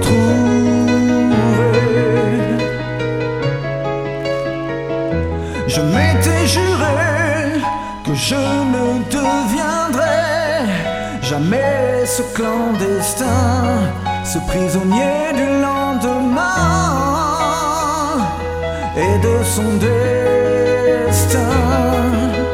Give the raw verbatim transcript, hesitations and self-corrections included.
Je m'étais juré que je ne deviendrais jamais ce clandestin, ce prisonnier du lendemain et de son dé